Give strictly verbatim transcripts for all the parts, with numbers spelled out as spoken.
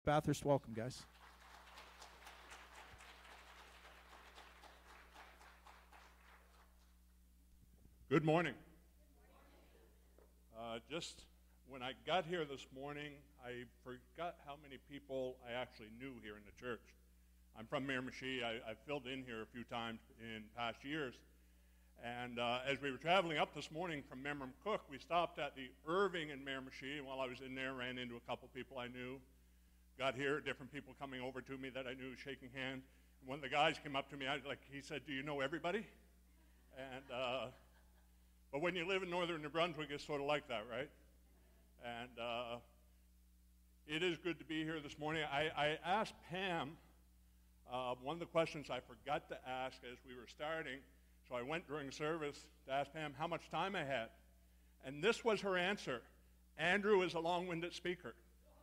Bathurst, welcome, guys. Good morning. Uh, just when I got here this morning, I forgot how many people I actually knew here in the church. I'm from Miramichi. I, I filled in here a few times in past years. And uh, as we were traveling up this morning from Memramcook, we stopped at the Irving in Miramichi. And while I was in there, ran into a couple people I knew. Got here, different people coming over to me that I knew, shaking hands. And one of the guys came up to me, I was like, he said, "Do you know everybody?" And uh, but when you live in northern New Brunswick, it's sort of like that, right? And uh, it is good to be here this morning. I, I asked Pam uh, one of the questions I forgot to ask as we were starting, so I went during service to ask Pam how much time I had. And this was her answer: Andrew is a long-winded speaker.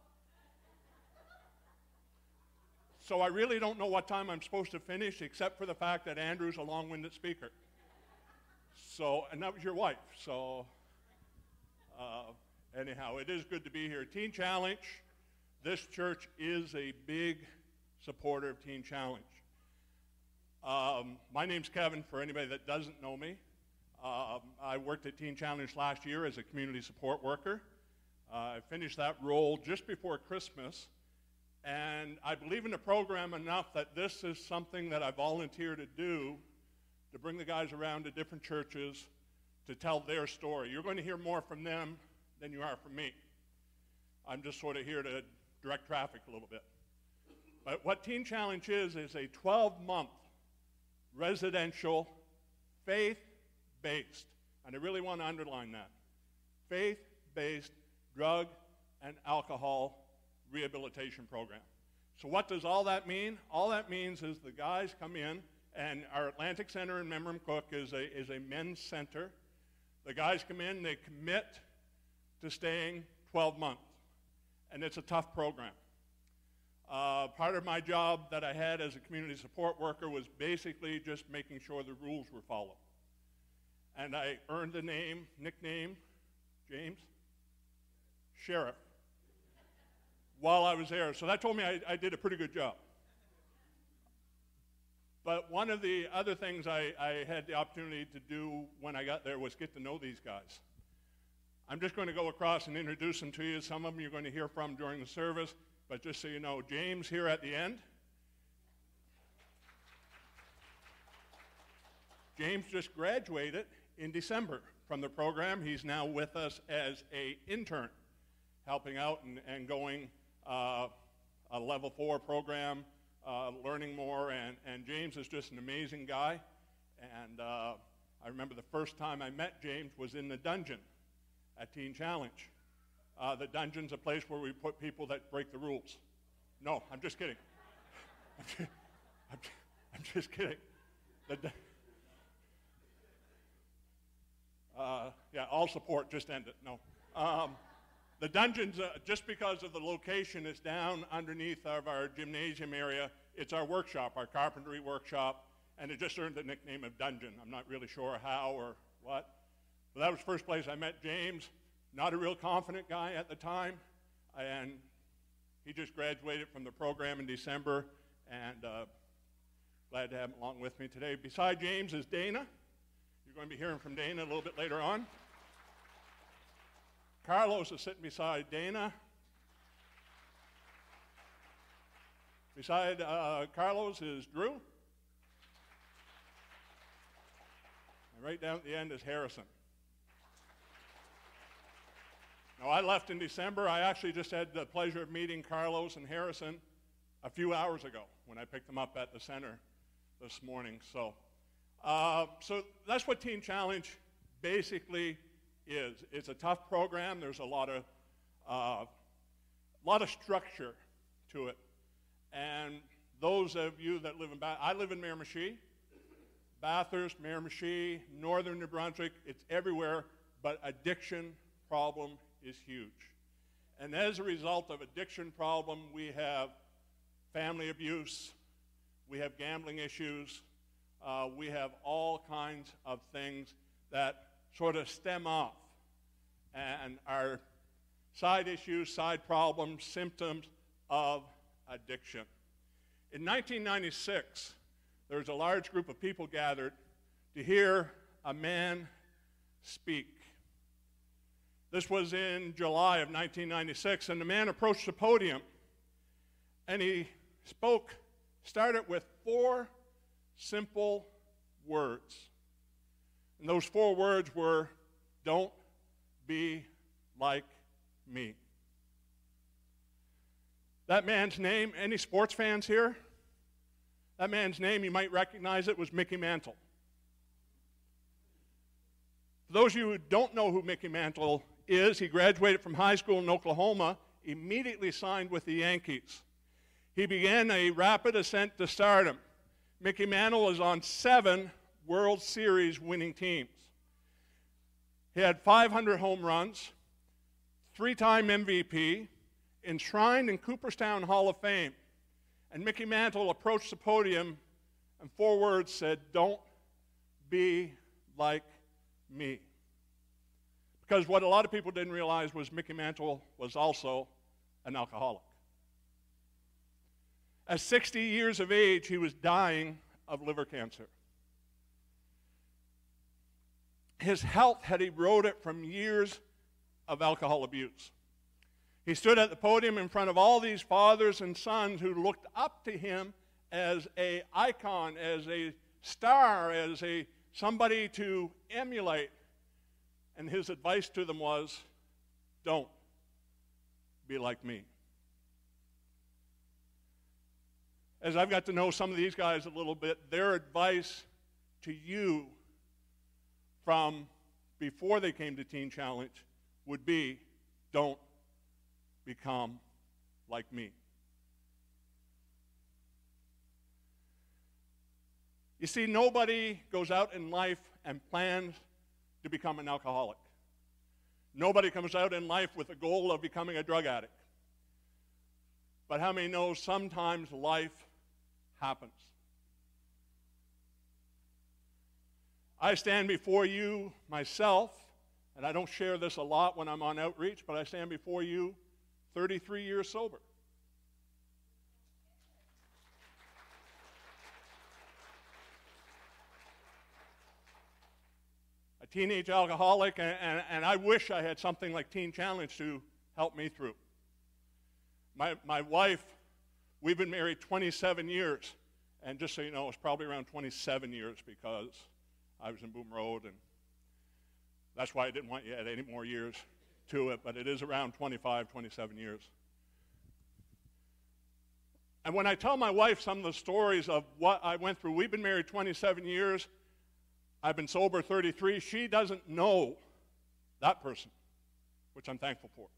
So I really don't know what time I'm supposed to finish, except for the fact that Andrew's a long-winded speaker. So, and that was your wife. So, uh, anyhow, it is good to be here. Teen Challenge, this church is a big supporter of Teen Challenge. Um, my name's Kevin, for anybody that doesn't know me. Um, I worked at Teen Challenge last year as a community support worker. Uh, I finished that role just before Christmas. And I believe in the program enough that this is something that I volunteer to do, to bring the guys around to different churches to tell their story. You're going to hear more from them than you are from me. I'm just sort of here to direct traffic a little bit. But what Teen Challenge is, is a twelve-month residential, faith-based, and I really want to underline that, faith-based drug and alcohol rehabilitation program. So what does all that mean? All that means is the guys come in, and our Atlantic Center in Memramcook is a, is a men's center. The guys come in, they commit to staying twelve months, and it's a tough program. Uh, part of my job that I had as a community support worker was basically just making sure the rules were followed. And I earned the name, nickname, James, Sheriff, while I was there. So that told me I, I did a pretty good job. But one of the other things I, I had the opportunity to do when I got there was get to know these guys. I'm just going to go across and introduce them to you. Some of them you're going to hear from during the service, but just so you know, James here at the end. James just graduated in December from the program. He's now with us as an intern, helping out and, and going Uh, a level four program, uh, learning more, and, and James is just an amazing guy. And uh, I remember the first time I met James was in the dungeon at Teen Challenge. Uh, the dungeon's a place where we put people that break the rules. No, I'm just kidding. I'm just, I'm, I'm just kidding. The, uh, yeah, all support just ended. No. Um, The dungeon's, uh, just because of the location, is down underneath of our gymnasium area. It's our workshop, our carpentry workshop, and it just earned the nickname of Dungeon. I'm not really sure how or what. But that was the first place I met James. Not a real confident guy at the time, and he just graduated from the program in December, and uh, glad to have him along with me today. Beside James is Dana. You're going to be hearing from Dana a little bit later on. Carlos is sitting beside Dana. Beside uh, Carlos is Drew. And right down at the end is Harrison. Now, I left in December. I actually just had the pleasure of meeting Carlos and Harrison a few hours ago when I picked them up at the center this morning. So, uh, so that's what Teen Challenge basically is. It's a tough program. There's a lot of uh, lot of structure to it. And those of you that live in Bath, I live in Miramichi, Bathurst, Miramichi, northern New Brunswick, it's everywhere, but addiction problem is huge. And as a result of addiction problem, we have family abuse, we have gambling issues, uh, we have all kinds of things that sort of stem off and are side issues, side problems, symptoms of addiction. In nineteen ninety-six, there was a large group of people gathered to hear a man speak. This was in July of nineteen ninety-six, and the man approached the podium, and he spoke, started with four simple words. And those four words were, "Don't be like me." That man's name, any sports fans here? That man's name, you might recognize it, was Mickey Mantle. For those of you who don't know who Mickey Mantle is, he graduated from high school in Oklahoma, immediately signed with the Yankees. He began a rapid ascent to stardom. Mickey Mantle is on seven World Series winning teams. He had five hundred home runs, three-time M V P, enshrined in Cooperstown Hall of Fame. And Mickey Mantle approached the podium and four words said, "Don't be like me." Because what a lot of people didn't realize was Mickey Mantle was also an alcoholic. At sixty years of age, he was dying of liver cancer. His health had eroded from years of alcohol abuse. He stood at the podium in front of all these fathers and sons who looked up to him as an icon, as a star, as a somebody to emulate. And his advice to them was, "Don't be like me." As I've got to know some of these guys a little bit, their advice to you from before they came to Teen Challenge would be, "Don't become like me." You see, nobody goes out in life and plans to become an alcoholic. Nobody comes out in life with the goal of becoming a drug addict. But how many know sometimes life happens? I stand before you myself, and I don't share this a lot when I'm on outreach, but I stand before you thirty-three years sober. A teenage alcoholic, and, and, and I wish I had something like Teen Challenge to help me through. My, my wife, we've been married twenty-seven years, and just so you know, it's probably around twenty-seven years because I was in Boom Road, and that's why I didn't want you to add any more years to it, but it is around twenty-five, twenty-seven years. And when I tell my wife some of the stories of what I went through, we've been married twenty-seven years, I've been sober thirty-three, she doesn't know that person, which I'm thankful for.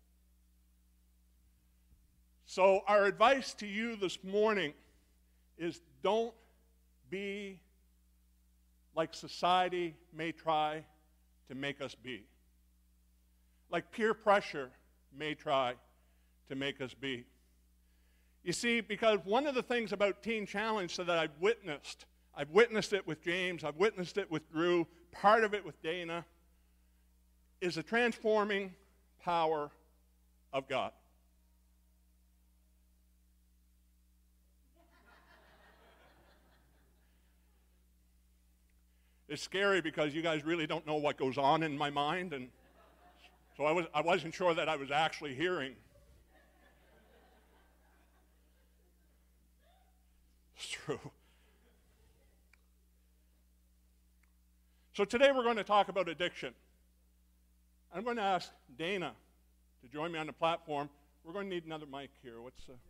So our advice to you this morning is don't be like society may try to make us be. Like peer pressure may try to make us be. You see, because one of the things about Teen Challenge that I've witnessed, I've witnessed it with James, I've witnessed it with Drew, part of it with Dana, is the transforming power of God. It's scary because you guys really don't know what goes on in my mind, and so I, was, I wasn't sure that I was actually hearing. It's true. So today we're going to talk about addiction. I'm going to ask Dana to join me on the platform. We're going to need another mic here. What's uh...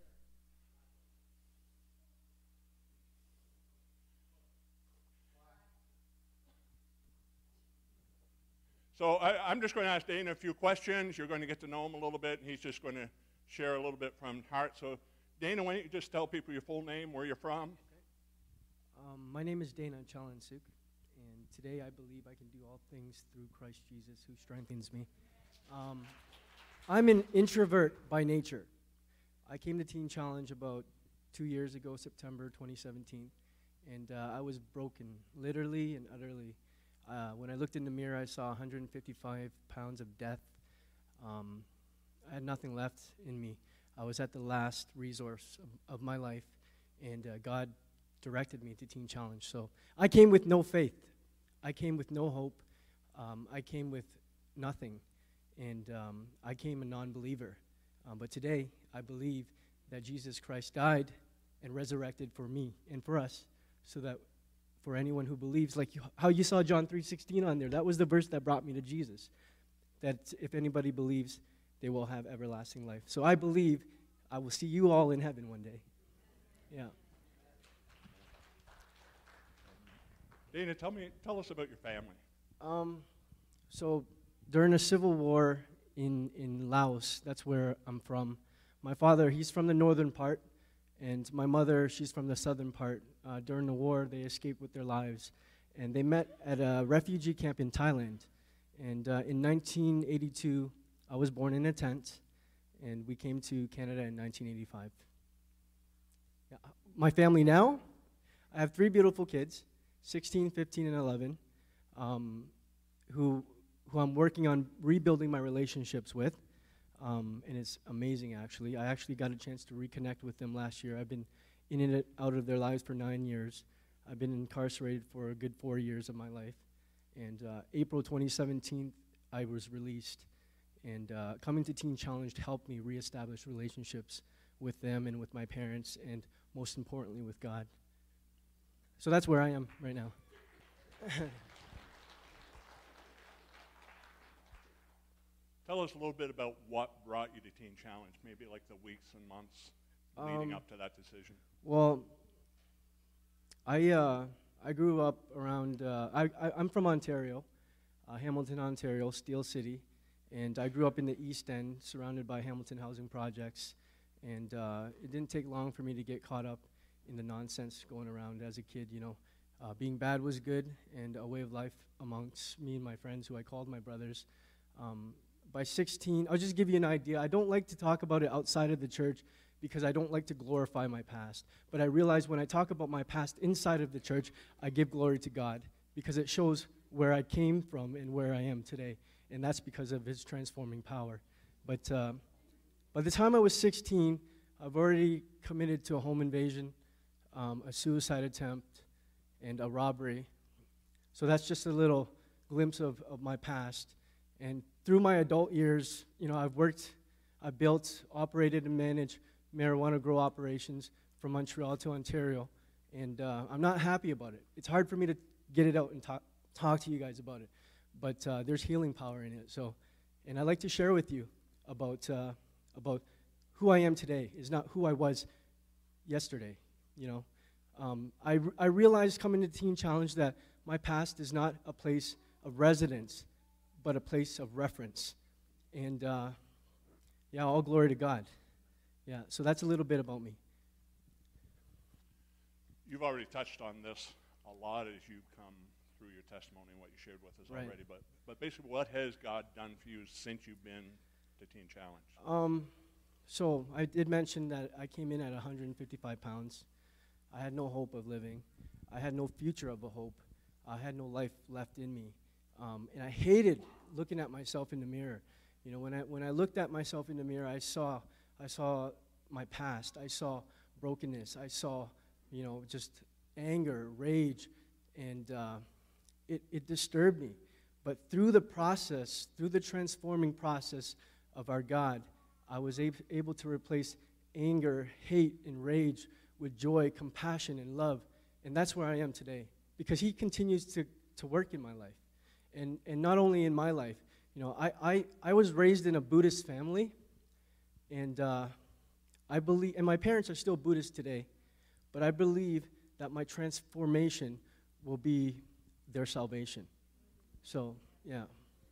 So I, I'm just going to ask Dana a few questions. You're going to get to know him a little bit, and he's just going to share a little bit from his heart. So Dana, why don't you just tell people your full name, where you're from? Okay. Um, my name is Dana Chalansuk, and today I believe I can do all things through Christ Jesus who strengthens me. Um, I'm an introvert by nature. I came to Teen Challenge about two years ago, September twenty seventeen, and uh, I was broken, literally and utterly. Uh, when I looked in the mirror, I saw one hundred fifty-five pounds of death. Um, I had nothing left in me. I was at the last resource of, of my life, and uh, God directed me to Teen Challenge. So I came with no faith. I came with no hope. Um, I came with nothing, and um, I came a non-believer. Um, but today, I believe that Jesus Christ died and resurrected for me and for us, so that for anyone who believes, like you, how you saw John three sixteen on there, that was the verse that brought me to Jesus, that if anybody believes, they will have everlasting life. So I believe I will see you all in heaven one day. Yeah. Dana, tell me, tell us about your family. Um, so during the civil war in, in Laos, that's where I'm from. My father, he's from the northern part, and my mother, she's from the southern part. Uh, during the war, they escaped with their lives, and they met at a refugee camp in Thailand. And uh, in nineteen eighty-two, I was born in a tent, and we came to Canada in nineteen eighty-five. Yeah. My family now, I have three beautiful kids, sixteen, fifteen, and eleven, um, who, who I'm working on rebuilding my relationships with. Um, and it's amazing, actually. I actually got a chance to reconnect with them last year. I've been in and out of their lives for nine years. I've been incarcerated for a good four years of my life. And uh, April twenty seventeen, I was released. And uh, coming to Teen Challenge helped me reestablish relationships with them and with my parents, and most importantly, with God. So that's where I am right now. Tell us a little bit about what brought you to Teen Challenge, maybe like the weeks and months leading Um, up to that decision. Well, I uh, I grew up around, uh, I, I, I'm from Ontario, uh, Hamilton, Ontario, Steel City, and I grew up in the East End, surrounded by Hamilton housing projects, and uh, it didn't take long for me to get caught up in the nonsense going around as a kid, you know. Uh, being bad was good, and a way of life amongst me and my friends, who I called my brothers. Um, by sixteen, I'll just give you an idea. I don't like to talk about it outside of the church because I don't like to glorify my past. But I realize when I talk about my past inside of the church, I give glory to God because it shows where I came from and where I am today. And that's because of his transforming power. But uh, by the time I was sixteen, I've already committed to a home invasion, um, a suicide attempt, and a robbery. So that's just a little glimpse of, of my past. And through my adult years, you know, I've worked, I've built, operated, and managed marijuana grow operations from Montreal to Ontario. And uh, I'm not happy about it. It's hard for me to get it out and talk, talk to you guys about it. But uh, there's healing power in it. So, and I'd like to share with you about, uh, about who I am today is not who I was yesterday, you know. Um, I, r- I realized coming to Teen Challenge that my past is not a place of residence, but a place of reference. And, uh, yeah, all glory to God. Yeah, so that's a little bit about me. You've already touched on this a lot as you come through your testimony and what you shared with us Right. already, but, but basically what has God done for you since you've been to Teen Challenge? Um, so I did mention that I came in at one hundred fifty-five pounds. I had no hope of living. I had no future of a hope. I had no life left in me. Um, and I hated looking at myself in the mirror. You know, when I when I looked at myself in the mirror, I saw I saw my past. I saw brokenness. I saw, you know, just anger, rage, and uh, it it disturbed me. But through the process, through the transforming process of our God, I was ab- able to replace anger, hate, and rage with joy, compassion, and love. And that's where I am today, because he continues to, to work in my life. And and not only in my life, you know, I, I, I was raised in a Buddhist family, and uh, I believe, and my parents are still Buddhist today, but I believe that my transformation will be their salvation. So, yeah.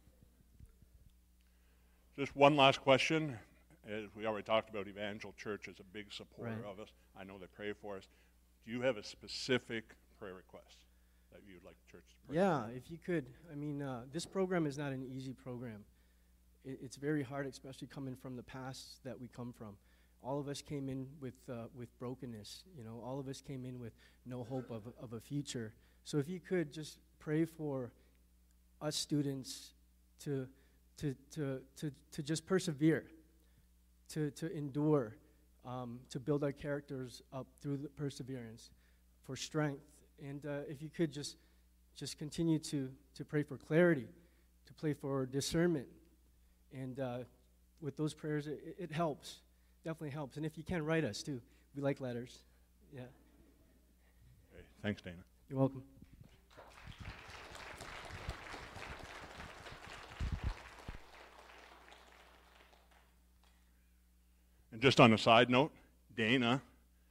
Just one last question. As we already talked about, Evangel Church is a big supporter Right. of us. I know they pray for us. Do you have a specific prayer request that you'd like the church to pray Yeah, for? if you could. I mean, uh, this program is not an easy program. It, it's very hard, especially coming from the past that we come from. All of us came in with uh, with brokenness. You know, all of us came in with no hope of of a future. So if you could just pray for us students to to to to to just persevere, to, to endure, um, to build our characters up through the perseverance, for strength. And uh, if you could just just continue to, to pray for clarity, to pray for discernment. And uh, with those prayers, it, it helps, definitely helps. And if you can, write us too. We like letters. Yeah. Okay. Thanks, Dana. You're welcome. And just on a side note, Dana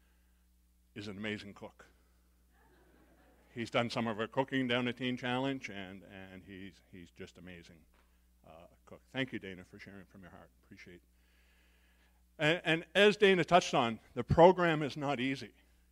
is an amazing cook. He's done some of our cooking down at Teen Challenge, and, and he's, he's just amazing uh, cook. Thank you, Dana, for sharing from your heart. Appreciate it. And, and as Dana touched on, the program is not easy.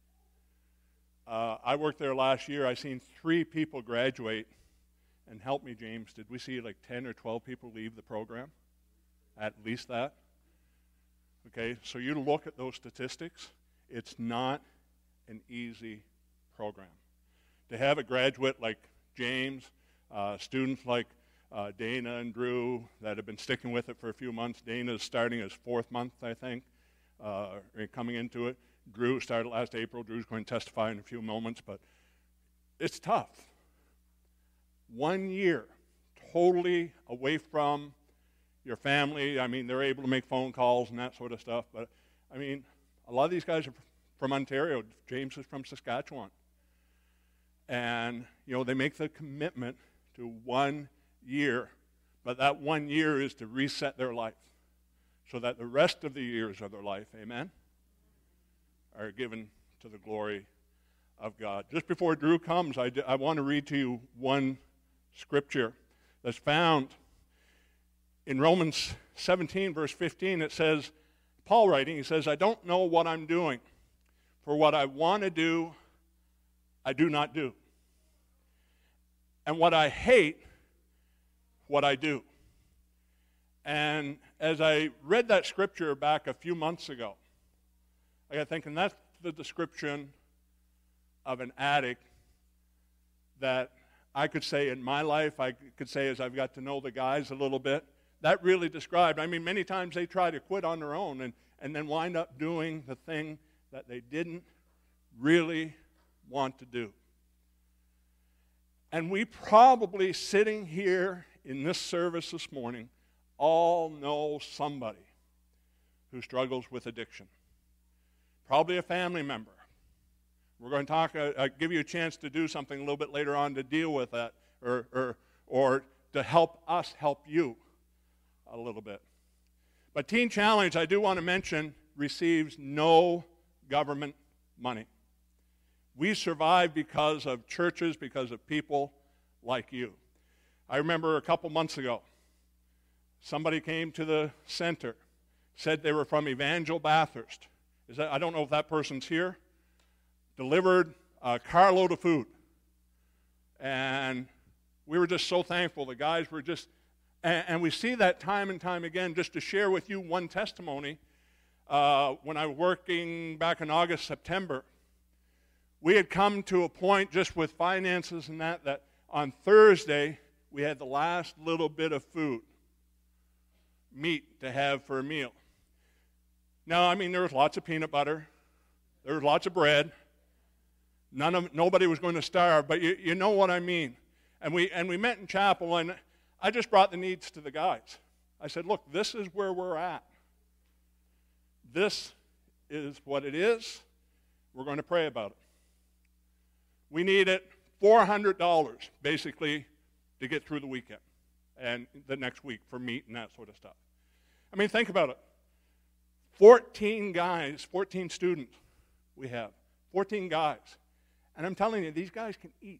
Uh, I worked there last year. I seen three people graduate, and help me, James, did we see like ten or twelve people leave the program? At least that? Okay, so you look at those statistics, it's not an easy program. To have a graduate like James, uh, students like uh, Dana and Drew that have been sticking with it for a few months. Dana's starting his fourth month, I think, uh, coming into it. Drew started last April. Drew's going to testify in a few moments, but it's tough. One year, totally away from your family. I mean, they're able to make phone calls and that sort of stuff, but I mean, a lot of these guys are from Ontario. James is from Saskatchewan. And, you know, they make the commitment to one year, but that one year is to reset their life so that the rest of the years of their life, amen, are given to the glory of God. Just before Drew comes, I, d- I want to read to you one scripture that's found in Romans seventeen, verse fifteen. It says, Paul writing, he says, I don't know what I'm doing, for what I want to do, I do not do. And what I hate, what I do. And as I read that scripture back a few months ago, I got thinking that's the description of an addict that I could say in my life, I could say as I've got to know the guys a little bit, that really described, I mean, many times they try to quit on their own and, and then wind up doing the thing that they didn't really want to do. And we probably, sitting here in this service this morning, all know somebody who struggles with addiction. Probably a family member. We're going to talk, uh, uh, give you a chance to do something a little bit later on to deal with that, or, or, or to help us help you a little bit. But Teen Challenge, I do want to mention, receives no government money. We survive because of churches, because of people like you. I remember a couple months ago, somebody came to the center, said they were from Evangel Bathurst. Is that, I don't know if that person's here. Delivered a carload of food. And we were just so thankful. The guys were just, and, and we see that time and time again. Just to share with you one testimony, uh, when I was working back in August, September, we had come to a point just with finances and that, that on Thursday, we had the last little bit of food, meat to have for a meal. Now, I mean, there was lots of peanut butter. There was lots of bread. None of, nobody was going to starve, but you, you know what I mean. And we, and we met in chapel, and I just brought the needs to the guys. I said, look, this is where we're at. This is what it is. We're going to pray about it. We needed four hundred dollars, basically, to get through the weekend and the next week for meat and that sort of stuff. I mean, think about it. fourteen guys, fourteen students we have. fourteen guys. And I'm telling you, these guys can eat.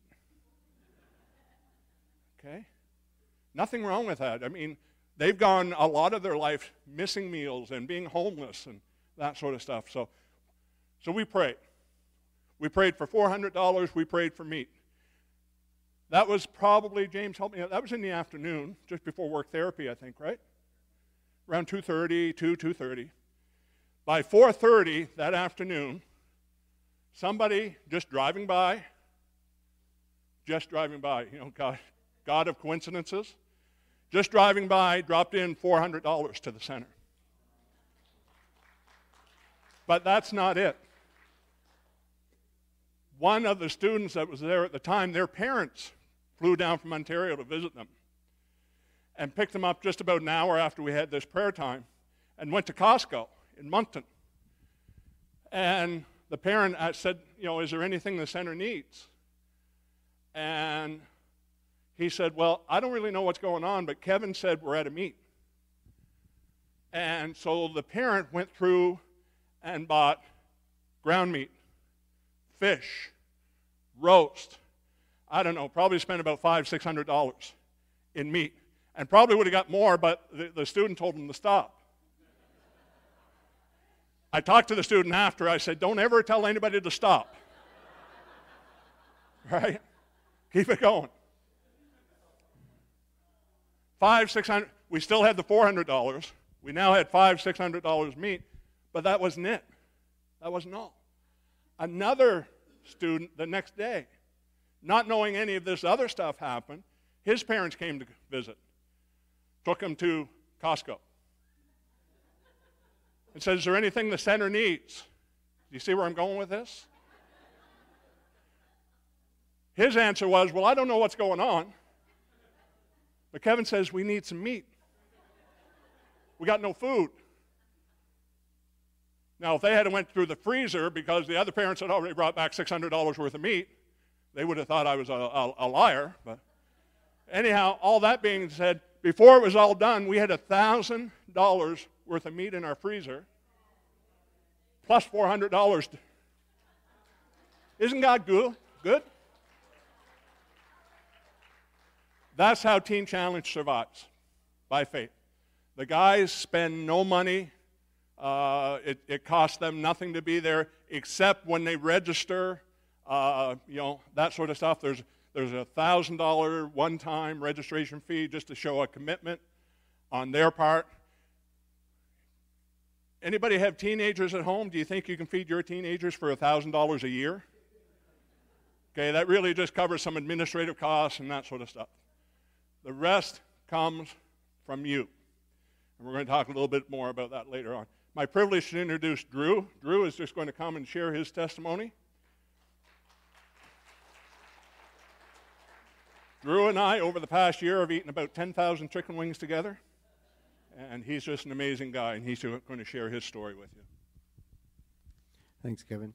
Okay? Nothing wrong with that. I mean, they've gone a lot of their life missing meals and being homeless and that sort of stuff. So, so we prayed. We prayed for four hundred dollars. We prayed for meat. That was probably, James, help me out, that was in the afternoon, just before work therapy, I think, right? Around two thirty, two, two thirty. By four thirty that afternoon, somebody just driving by, just driving by, you know, God, God of coincidences, just driving by, dropped in four hundred dollars to the center. But that's not it. One of the students that was there at the time, their parents flew down from Ontario to visit them and picked them up just about an hour after we had this prayer time and went to Costco in Moncton. And the parent said, you know, is there anything the center needs? And he said, well, I don't really know what's going on, but Kevin said we're at a meet. And so the parent went through and bought ground meat, fish, roast. I don't know, probably spent about five, six hundred dollars in meat. And probably would have got more, but the, the student told him to stop. I talked to the student after. I said, don't ever tell anybody to stop. Right? Keep it going. Five, six hundred. We still had the four hundred dollars. We now had five, six hundred dollars meat, but that wasn't it. That wasn't all. Another student the next day, not knowing any of this other stuff happened, his parents came to visit, took him to Costco, and said, is there anything the center needs? Do you see where I'm going with this? His answer was, well, I don't know what's going on, but Kevin says we need some meat. We got no food. Now, if they had went through the freezer because the other parents had already brought back six hundred dollars worth of meat, they would have thought I was a, a, a liar. But anyhow, all that being said, before it was all done, we had one thousand dollars worth of meat in our freezer, plus four hundred dollars. Isn't God good? Good? That's how Teen Challenge survives, by faith. The guys spend no money. Uh, it, it costs them nothing to be there, except when they register, uh, you know, that sort of stuff. There's there's a one thousand dollars one-time registration fee just to show a commitment on their part. Anybody have teenagers at home? Do you think you can feed your teenagers for one thousand dollars a year? Okay, that really just covers some administrative costs and that sort of stuff. The rest comes from you. And we're going to talk a little bit more about that later on. My privilege to introduce Drew. Drew is just going to come and share his testimony. Drew and I, over the past year, have eaten about ten thousand chicken wings together. And he's just an amazing guy, and he's going to share his story with you. Thanks, Kevin.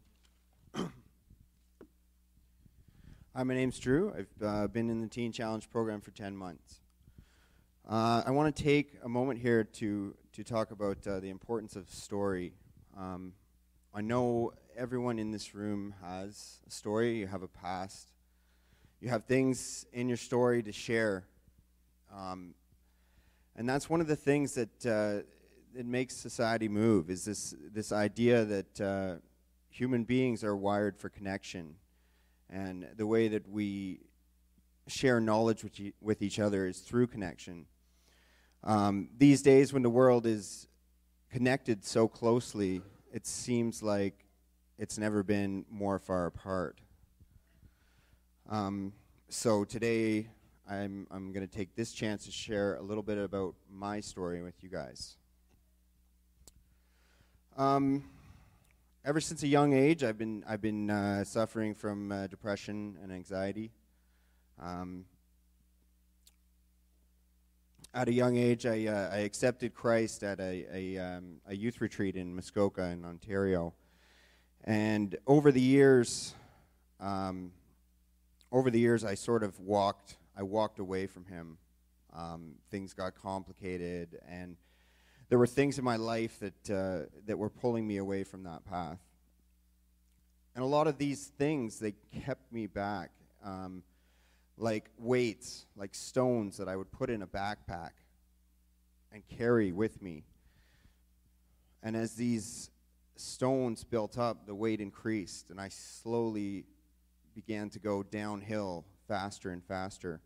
Hi, my name's Drew. I've uh, been in the Teen Challenge program for ten months. Uh, I want to take a moment here to, to talk about uh, the importance of story. Um, I know everyone in this room has a story. You have a past. You have things in your story to share. Um, and that's one of the things that, uh, that makes society move, is this, this idea that uh, human beings are wired for connection. And the way that we share knowledge with, e- with each other is through connection. Um, these days, when the world is connected so closely, it seems like it's never been more far apart. Um, so today, I'm, I'm going to take this chance to share a little bit about my story with you guys. Um, ever since a young age, I've been I've been uh, suffering from uh, depression and anxiety. Um, At a young age, I, uh, I accepted Christ at a, a, um, a youth retreat in Muskoka in Ontario. And over the years, um, over the years, I sort of walked, I walked away from him. Um, things got complicated, and there were things in my life that, uh, that were pulling me away from that path. And a lot of these things, they kept me back. Um, like weights, like stones that I would put in a backpack and carry with me. And as these stones built up, the weight increased, and I slowly began to go downhill faster and faster.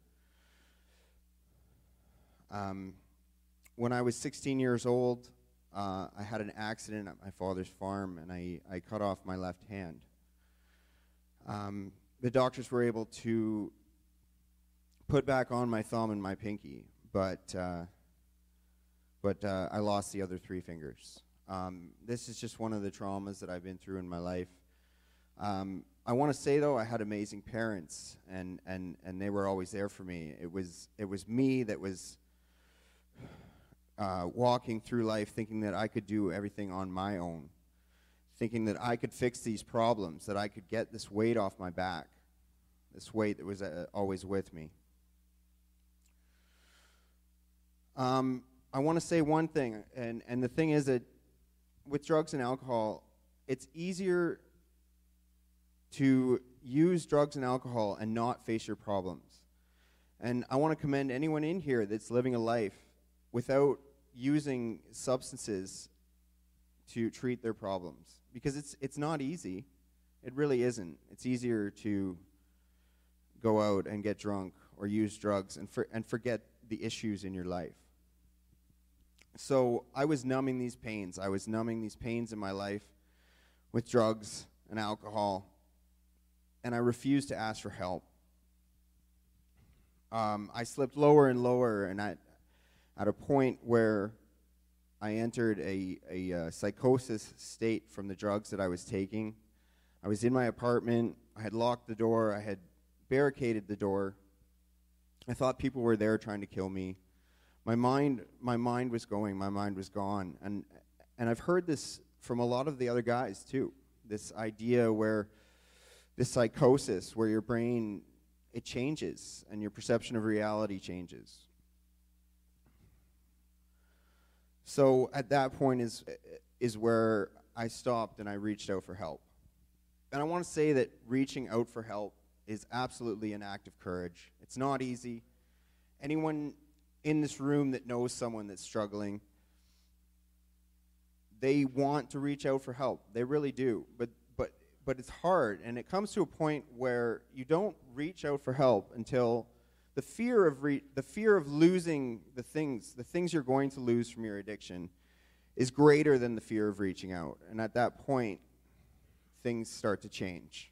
Um, when I was sixteen years old, uh, I had an accident at my father's farm, and I, I cut off my left hand. Um, the doctors were able to put back on my thumb and my pinky, but uh, but uh, I lost the other three fingers. Um, this is just one of the traumas that I've been through in my life. Um, I want to say, though, I had amazing parents, and, and, and they were always there for me. It was it was me that was uh, walking through life thinking that I could do everything on my own, thinking that I could fix these problems, that I could get this weight off my back, this weight that was uh, always with me. Um, I want to say one thing, and, and the thing is that with drugs and alcohol, it's easier to use drugs and alcohol and not face your problems. And I want to commend anyone in here that's living a life without using substances to treat their problems, because it's it's not easy. It really isn't. It's easier to go out and get drunk or use drugs and for, and forget the issues in your life. So I was numbing these pains. I was numbing these pains in my life with drugs and alcohol, and I refused to ask for help. Um, I slipped lower and lower, and at, at a point where I entered a, a uh, psychosis state from the drugs that I was taking. I was in my apartment. I had locked the door. I had barricaded the door. I thought people were there trying to kill me. My mind, my mind was going. My mind was gone. And and I've heard this from a lot of the other guys too. This idea where this psychosis, where your brain, it changes and your perception of reality changes. So at that point is is where I stopped and I reached out for help. And I want to say that reaching out for help is absolutely an act of courage. It's not easy. Anyone in this room that knows someone that's struggling, they want to reach out for help. They really do. But but but it's hard, and it comes to a point where you don't reach out for help until the fear of re- the fear of losing the things, the things you're going to lose from your addiction is greater than the fear of reaching out. And at that point, things start to change.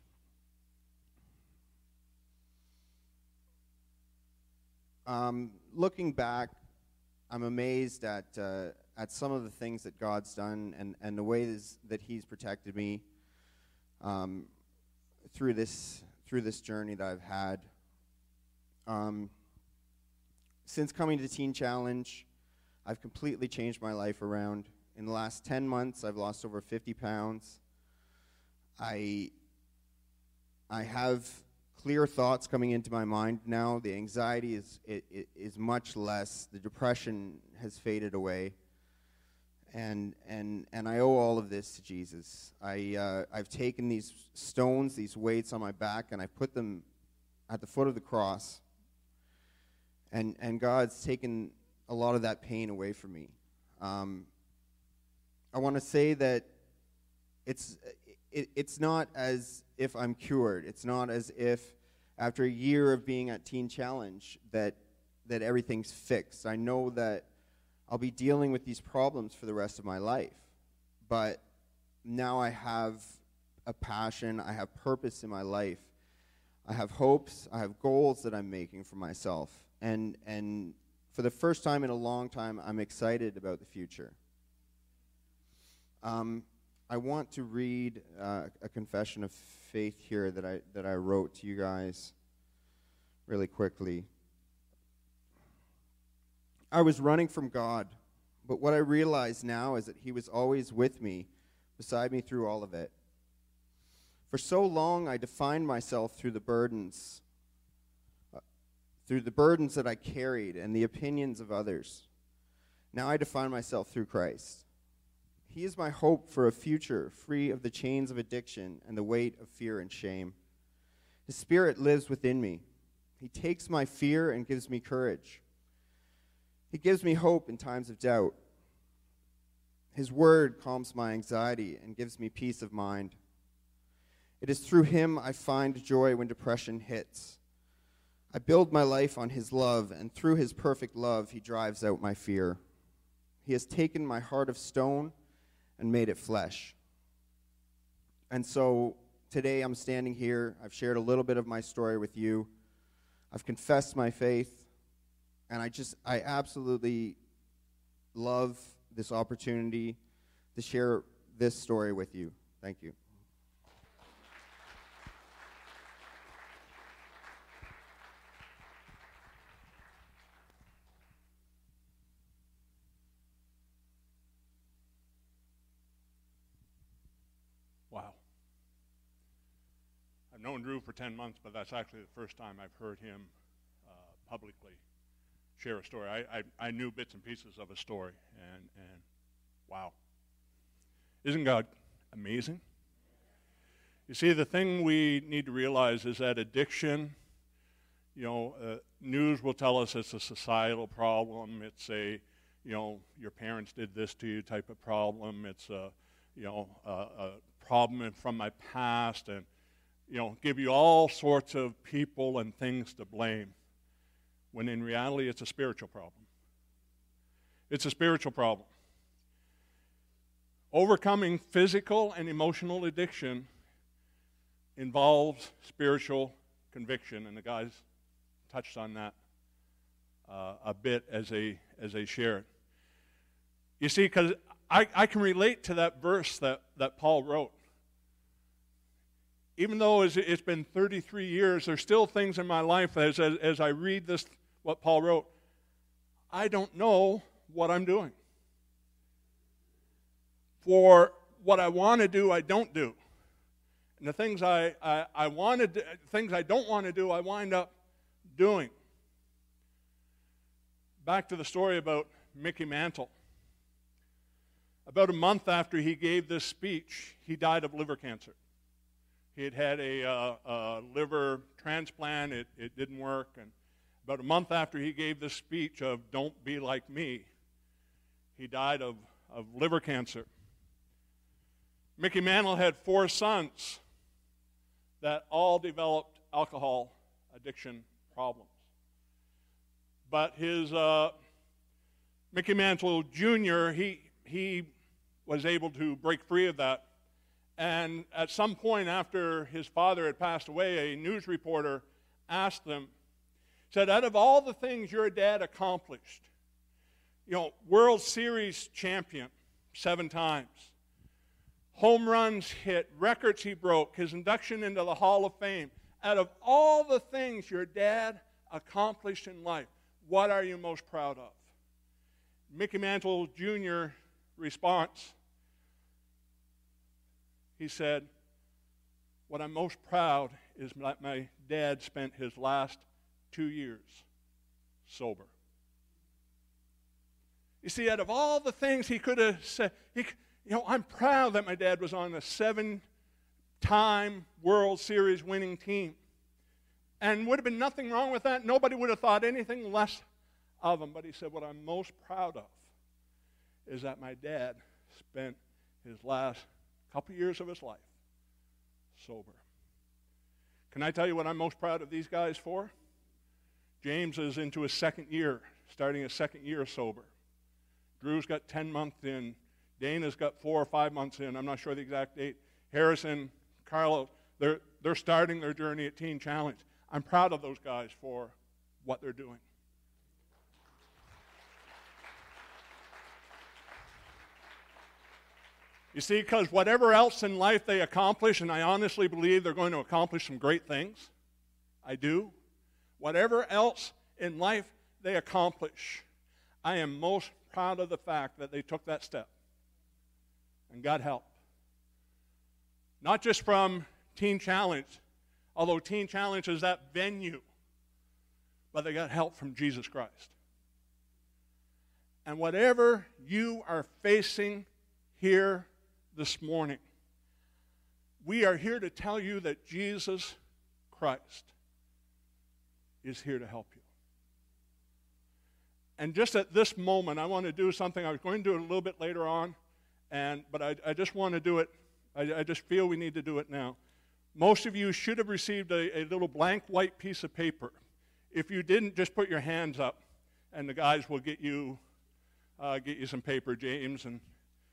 Um, looking back, I'm amazed at uh, at some of the things that God's done and, and the ways that He's protected me um, through this through this journey that I've had. Um, since coming to Teen Challenge, I've completely changed my life around. In the last ten months, I've lost over fifty pounds. I I have clear thoughts coming into my mind now. The anxiety is it, it is much less. The depression has faded away, and and and I owe all of this to Jesus. I uh, I've taken these stones, these weights on my back, and I put them at the foot of the cross. And and God's taken a lot of that pain away from me. Um, I want to say that it's it, it's not as if I'm cured. It's not as if after a year of being at Teen Challenge that that everything's fixed. I know that I'll be dealing with these problems for the rest of my life. But now I have a passion, I have purpose in my life. I have hopes, I have goals that I'm making for myself. And and for the first time in a long time, I'm excited about the future. Um, I want to read uh, a confession of faith here that I that I wrote to you guys really quickly. I was running from God, but what I realize now is that He was always with me, beside me through all of it. For so long, I defined myself through the burdens, uh, through the burdens that I carried and the opinions of others. Now I define myself through Christ. He is my hope for a future free of the chains of addiction and the weight of fear and shame. His Spirit lives within me. He takes my fear and gives me courage. He gives me hope in times of doubt. His word calms my anxiety and gives me peace of mind. It is through Him I find joy when depression hits. I build my life on His love, and through His perfect love, He drives out my fear. He has taken my heart of stone and made it flesh. And so today I'm standing here. I've shared a little bit of my story with you. I've confessed my faith, and I just, I absolutely love this opportunity to share this story with you. Thank you. Wow. I've known Drew for ten months, but that's actually the first time I've heard him uh, publicly share a story. I, I, I knew bits and pieces of a story, and, and wow. Isn't God amazing? You see, the thing we need to realize is that addiction, you know, uh, news will tell us it's a societal problem. It's a, you know, your parents did this to you type of problem. It's a, you know, a, a problem from my past, and, you know, give you all sorts of people and things to blame, when in reality it's a spiritual problem. It's a spiritual problem. Overcoming physical and emotional addiction involves spiritual conviction, and the guys touched on that uh, a bit as they as they shared. You see, because I, I can relate to that verse that, that Paul wrote. Even though it's been thirty-three years, there's still things in my life as, as, as I read this, what Paul wrote, I don't know what I'm doing. For what I want to do, I don't do. And the things I, I, I wanted to, things I don't want to do, I wind up doing. Back to the story about Mickey Mantle. About a month after he gave this speech, he died of liver cancer. He had had a, uh, a liver transplant. It, it didn't work. And about a month after he gave this speech of "Don't be like me," he died of, of liver cancer. Mickey Mantle had four sons that all developed alcohol addiction problems. But his uh, Mickey Mantle Junior, he he was able to break free of that. And at some point after his father had passed away, a news reporter asked them, said, out of all the things your dad accomplished, you know, World Series champion seven times, home runs hit, records he broke, his induction into the Hall of Fame, out of all the things your dad accomplished in life, what are you most proud of? Mickey Mantle Junior response, he said, what I'm most proud is that my dad spent his last two years sober. You see, out of all the things he could have said, he, you know, I'm proud that my dad was on a seven-time World Series winning team. And would have been nothing wrong with that. Nobody would have thought anything less of him. But he said, what I'm most proud of is that my dad spent his last couple years of his life sober. Can I tell you what I'm most proud of these guys for? James is into his second year, starting his second year sober. Drew's got ten months in. Dana's got four or five months in. I'm not sure the exact date. Harrison, Carlos, they're, they're starting their journey at Teen Challenge. I'm proud of those guys for what they're doing. You see, because whatever else in life they accomplish, and I honestly believe they're going to accomplish some great things, I do. Whatever else in life they accomplish, I am most proud of the fact that they took that step and got help. Not just from Teen Challenge, although Teen Challenge is that venue, but they got help from Jesus Christ. And whatever you are facing here this morning, we are here to tell you that Jesus Christ is here to help you. And just at this moment, I want to do something. I was going to do it a little bit later on, and but I, I just want to do it. I, I just feel we need to do it now. Most of you should have received a, a little blank white piece of paper. If you didn't, just put your hands up, and the guys will get you uh, get you some paper, James, and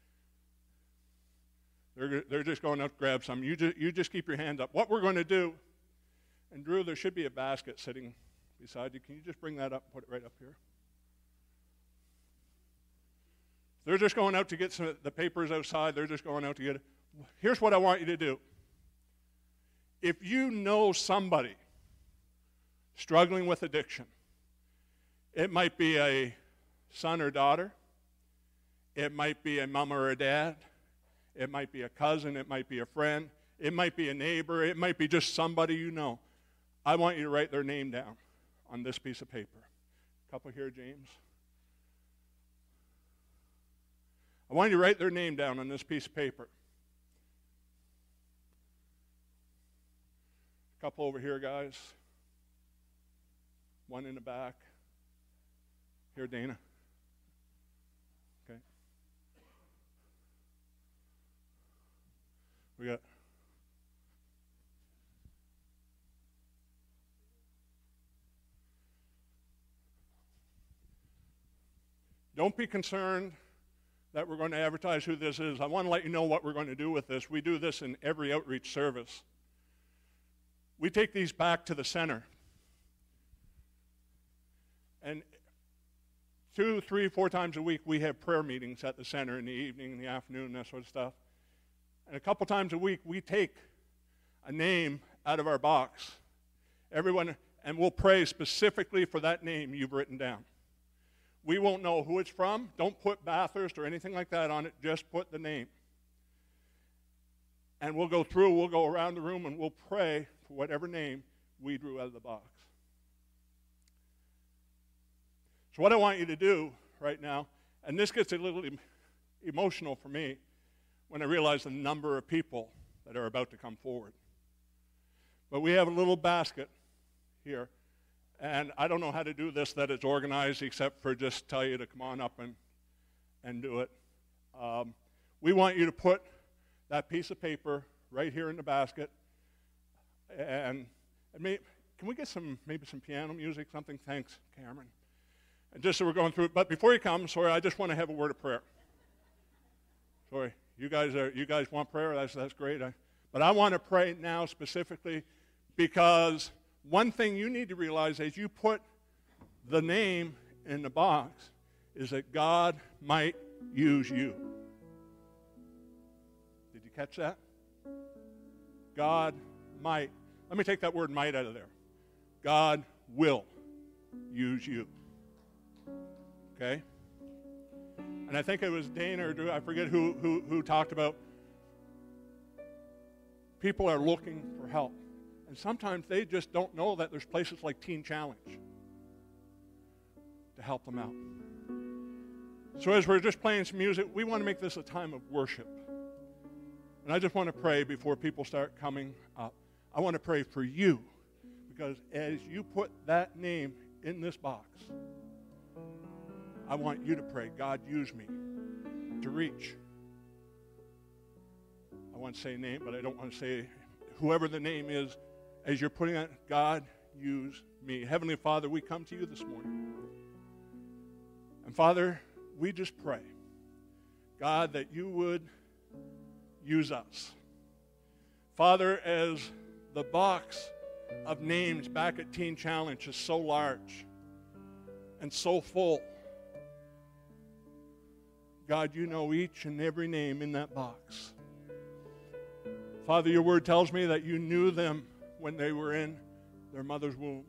they're they're just going up to grab some. You just you just keep your hand up. What we're going to do, and Drew, there should be a basket sitting beside you. Can you just bring that up and put it right up here? If They're just going out to get some, the papers outside. They're just going out to get it. Here's what I want you to do. If you know somebody struggling with addiction, it might be a son or daughter. It might be a mom or a dad. It might be a cousin. It might be a friend. It might be a neighbor. It might be just somebody you know. I want you to write their name down on this piece of paper. A couple here, James. I want you to write their name down on this piece of paper. A couple over here, guys. One in the back. Here, Dana. Okay. We got. Don't be concerned that we're going to advertise who this is. I want to let you know what we're going to do with this. We do this in every outreach service. We take these back to the center. And two, three, four times a week, we have prayer meetings at the center in the evening, in the afternoon, that sort of stuff. And a couple times a week, we take a name out of our box. Everyone, and we'll pray specifically for that name you've written down. We won't know who it's from. Don't put Bathurst or anything like that on it. Just put the name. And we'll go through, we'll go around the room, and we'll pray for whatever name we drew out of the box. So what I want you to do right now, and this gets a little em- emotional for me when I realize the number of people that are about to come forward. But we have a little basket here. And I don't know how to do this, that it's organized, except for just tell you to come on up and, and do it. Um, we want you to put that piece of paper right here in the basket. And, and may, can we get some maybe some piano music, something? Thanks, Cameron. And just so we're going through it. But before you come, sorry, I just want to have a word of prayer. Sorry, you guys are you guys want prayer? That's that's great. I, but I want to pray now specifically because one thing you need to realize as you put the name in the box is that God might use you. Did you catch that? God might. Let me take that word might out of there. God will use you. Okay? And I think it was Dana or Drew, I forget who, who, who talked about people are looking for help. And sometimes they just don't know that there's places like Teen Challenge to help them out. So as we're just playing some music, we want to make this a time of worship. And I just want to pray before people start coming up. I want to pray for you because as you put that name in this box, I want you to pray, God, use me to reach. I want to say name, but I don't want to say whoever the name is. As you're putting it, God, use me. Heavenly Father, we come to you this morning. And Father, we just pray, God, that you would use us. Father, as the box of names back at Teen Challenge is so large and so full, God, you know each and every name in that box. Father, your word tells me that you knew them when they were in their mother's womb.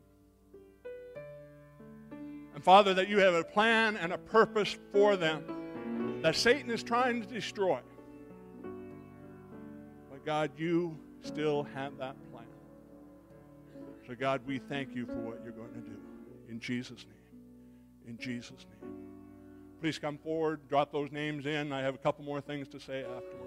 And Father, that you have a plan and a purpose for them that Satan is trying to destroy. But God, you still have that plan. So God, we thank you for what you're going to do. In Jesus' name. In Jesus' name. Please come forward, drop those names in. I have a couple more things to say afterward.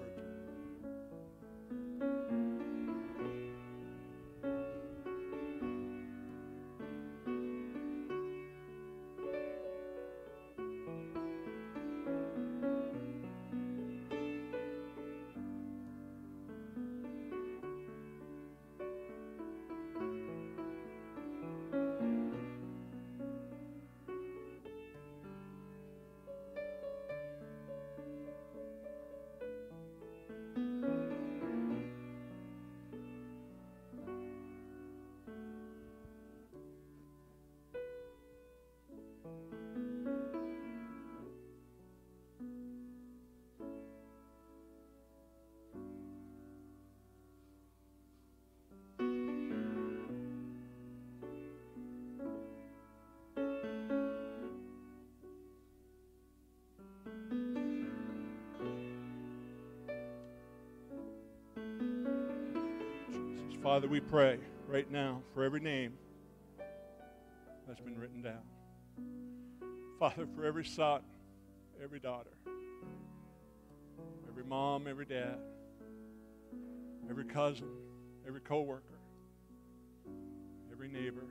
Father, we pray right now for every name that's been written down. Father, for every son, every daughter, every mom, every dad, every cousin, every coworker, every neighbor.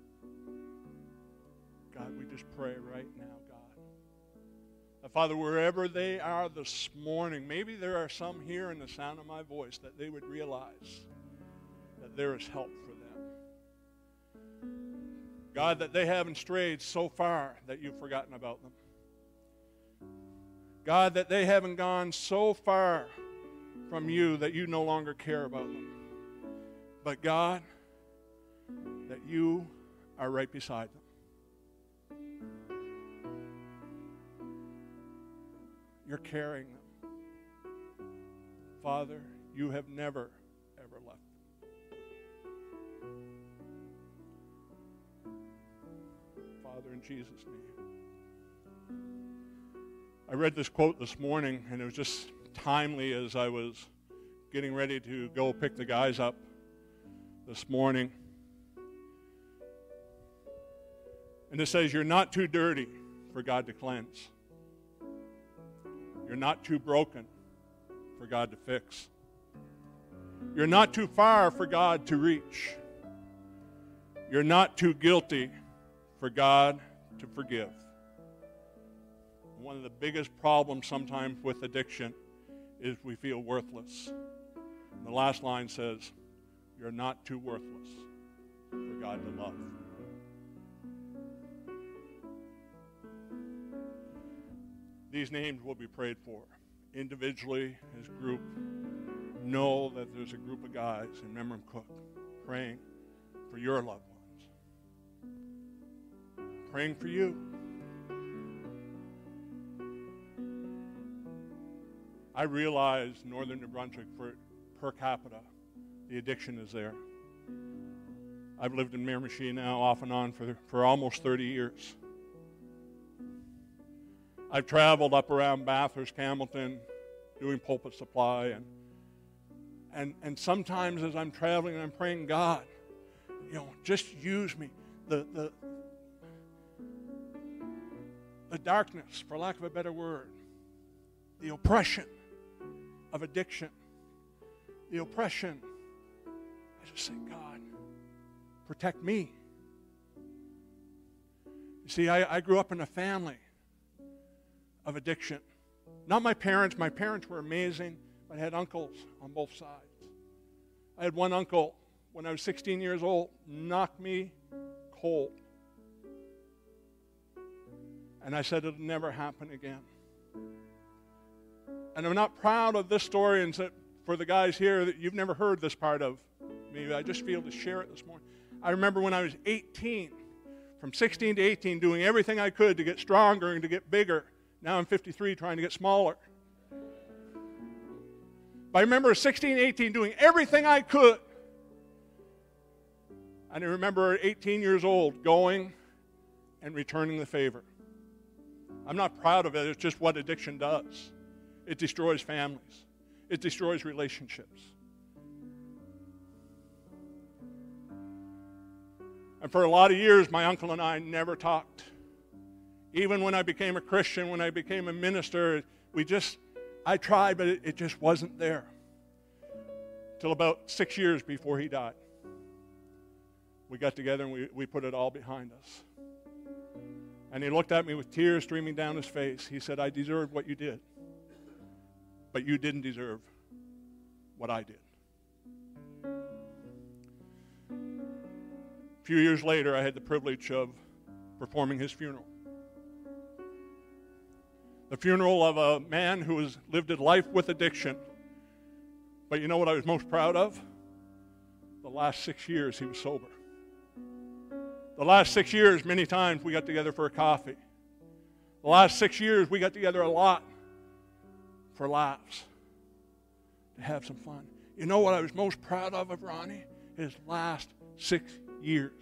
God, we just pray right now, God. That, Father, wherever they are this morning, maybe there are some here in the sound of my voice, that they would realize that there is help for them. God, that they haven't strayed so far that you've forgotten about them. God, that they haven't gone so far from you that you no longer care about them. But God, that you are right beside them. You're carrying them. Father, you have never, ever left them. Father, in Jesus' name. I read this quote this morning, and it was just timely as I was getting ready to go pick the guys up this morning. And it says, you're not too dirty for God to cleanse. You're not too broken for God to fix. You're not too far for God to reach. You're not too guilty for God to forgive. One of the biggest problems sometimes with addiction is we feel worthless. And the last line says, you're not too worthless for God to love. These names will be prayed for individually, as a group. Know that there's a group of guys in Memram Cook praying for your loved ones, praying for you. I realize Northern New Brunswick, for per capita, the addiction is there. I've lived in Miramichi now off and on for, for almost thirty years. I've traveled up around Bathurst, Campbellton, doing pulpit supply, and and and sometimes as I'm traveling, I'm praying, God, you know, just use me. The the the darkness, for lack of a better word, the oppression of addiction, the oppression. I just say, God, protect me. You see, I, I grew up in a family of addiction. Not my parents. My parents were amazing, but I had uncles on both sides. I had one uncle, when I was sixteen years old, knocked me cold. And I said it'll never happen again. And I'm not proud of this story, and for the guys here that you've never heard this part of me, I just feel to share it this morning. I remember when I was eighteen, from sixteen to eighteen, doing everything I could to get stronger and to get bigger. Now I'm fifty-three, trying to get smaller. But I remember sixteen, eighteen, doing everything I could. And I remember eighteen years old, going and returning the favor. I'm not proud of it. It's just what addiction does. It destroys families. It destroys relationships. And for a lot of years, my uncle and I never talked. Even when I became a Christian, when I became a minister, we just, I tried, but it, it just wasn't there. Till about six years before he died. We got together and we, we put it all behind us. And he looked at me with tears streaming down his face. He said, I deserved what you did, but you didn't deserve what I did. A few years later, I had the privilege of performing his funeral. The funeral of a man who has lived a life with addiction. But you know what I was most proud of? The last six years he was sober. The last six years, many times we got together for a coffee. The last six years we got together a lot for laughs, to have some fun. You know what I was most proud of of Ronnie? His last six years.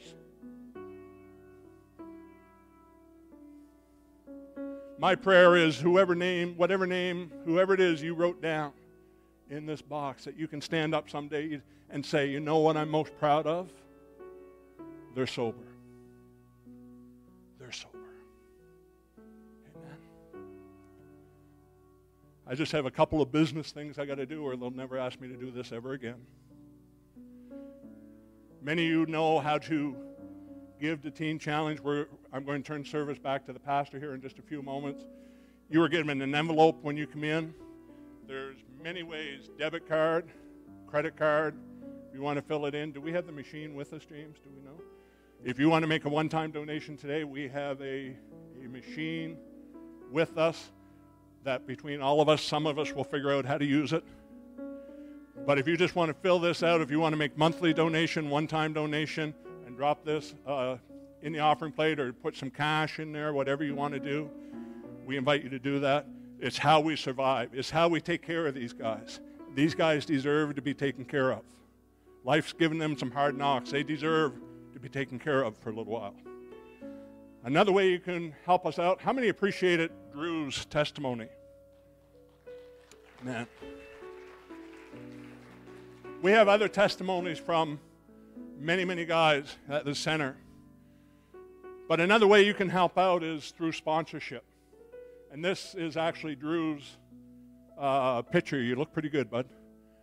My prayer is whoever name, whatever name, whoever it is you wrote down in this box that you can stand up someday and say, you know what I'm most proud of? They're sober. They're sober. Amen. I just have a couple of business things I got to do, or they'll never ask me to do this ever again. Many of you know how to give to Teen Challenge. We're, I'm going to turn service back to the pastor here in just a few moments. You were given an envelope when you come in. There's many ways, debit card, credit card. If you want to fill it in. Do we have the machine with us, James? Do we know? If you want to make a one-time donation today, we have a, a machine with us that between all of us, some of us will figure out how to use it. But if you just want to fill this out, if you want to make monthly donation, one-time donation, and drop this uh, in the offering plate or put some cash in there, whatever you want to do, we invite you to do that. It's how we survive. It's how we take care of these guys. These guys deserve to be taken care of. Life's given them some hard knocks. They deserve to be taken care of for a little while. Another way you can help us out, how many appreciated Drew's testimony? Man. We have other testimonies from many, many guys at the center. But another way you can help out is through sponsorship. And this is actually Drew's uh, picture. You look pretty good, bud.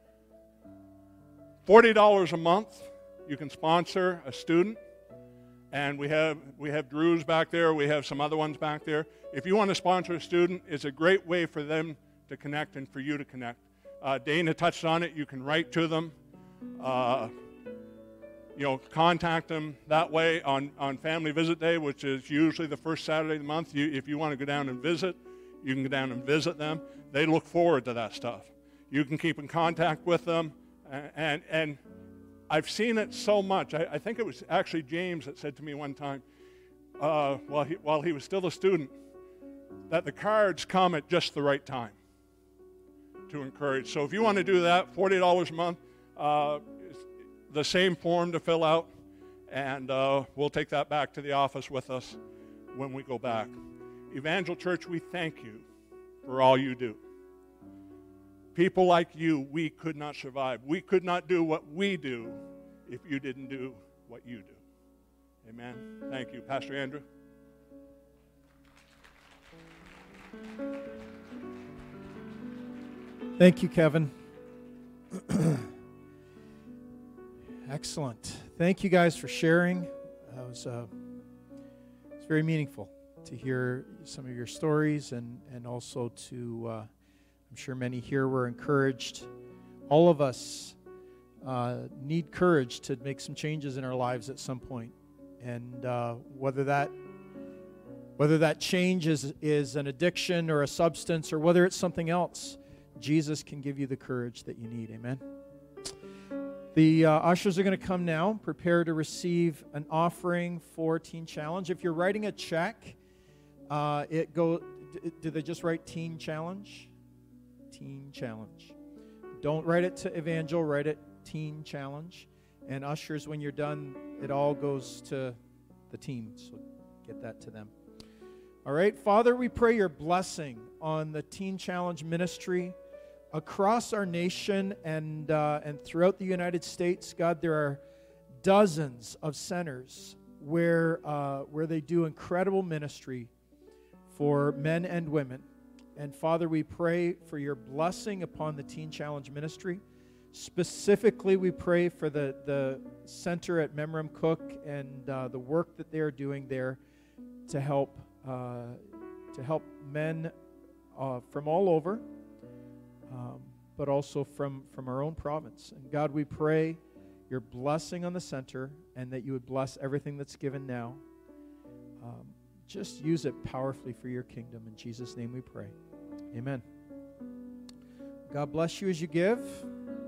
forty dollars a month, you can sponsor a student. And we have we have Drew's back there. We have some other ones back there. If you want to sponsor a student, it's a great way for them to connect and for you to connect. Uh, Dana touched on it. You can write to them. Uh, you know, contact them that way on, on Family Visit Day, which is usually the first Saturday of the month. You, if you want to go down and visit, you can go down and visit them. They look forward to that stuff. You can keep in contact with them. And, and, and I've seen it so much. I, I think it was actually James that said to me one time, uh, while, he, while he was still a student, that the cards come at just the right time to encourage. So if you want to do that, forty dollars a month, uh, the same form to fill out, and uh, we'll take that back to the office with us when we go back. Evangel Church, we thank you for all you do. People like you, we could not survive. We could not do what we do if you didn't do what you do. Amen. Thank you. Pastor Andrew. Thank you, Kevin. Excellent. Thank you guys for sharing. That was uh, it's very meaningful to hear some of your stories, and, and also to, uh, I'm sure many here were encouraged. All of us uh, need courage to make some changes in our lives at some point. And uh, whether that whether that change is, is an addiction or a substance, or whether it's something else, Jesus can give you the courage that you need. Amen. The uh, ushers are going to come now, prepare to receive an offering for Teen Challenge. If you're writing a check, uh, it go. D- do they just write Teen Challenge? Teen Challenge. Don't write it to Evangel. Write it Teen Challenge. And ushers, when you're done, it all goes to the team. So get that to them. All right, Father, we pray your blessing on the Teen Challenge ministry across our nation and uh, and throughout the United States. God, there are dozens of centers where uh, where they do incredible ministry for men and women. And Father, we pray for your blessing upon the Teen Challenge ministry. Specifically, we pray for the, the center at Memram Cook and uh, the work that they're doing there to help uh, to help men uh, from all over, um, but also from, from our own province. And God, we pray your blessing on the center, and that you would bless everything that's given now. Um, just use it powerfully for your kingdom. In Jesus' name we pray. Amen. God bless you as you give.